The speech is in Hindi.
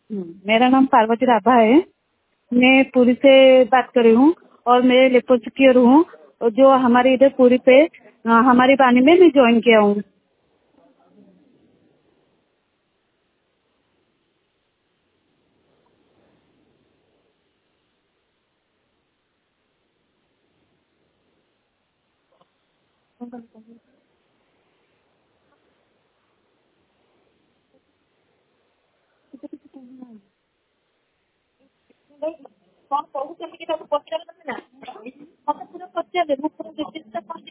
मेरा नाम पार्वती राभा है। मैं पुरी से बात कर रही हूँ और मैं लेप्रोसिकियर हूँ। और जो हमारे इधर पुरी पे हमारी पानी में मैं ज्वाइन किया हूँ। କଣ କହୁଛନ୍ତି କି ତାକୁ ପଚାରନ୍ତୁ ନା ମତେ ପୁରା ପଚାରିଲେ ମୁଁ ପୁରା